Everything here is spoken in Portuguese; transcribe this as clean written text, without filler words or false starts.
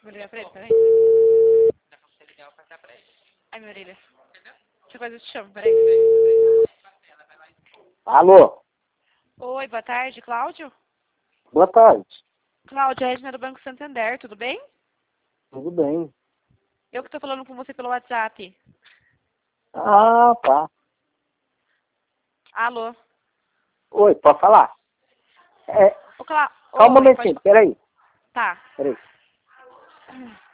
Vou ligar pra ele, peraí. Ai, minha orelha. Deixa eu te chamo, peraí. Alô, Oi, boa tarde, Cláudio? boa tarde. Cláudio, é a Regina do Banco Santander, tudo bem? Tudo bem? Eu que tô falando com você pelo WhatsApp. Ah, tá. Alô? Oi, pode falar? É, Ô, só um Oi, pode... momentinho, peraí. Tá. Peraí.